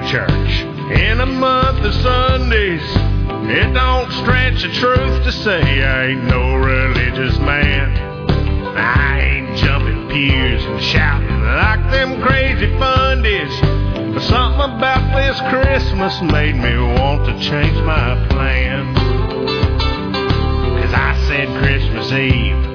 church in a month of Sundays. It don't stretch the truth to say I ain't no religious man. I ain't jumping pews and shouting like them crazy fundies. But something about this Christmas made me want to change my plan. 'Cause I said Christmas Eve,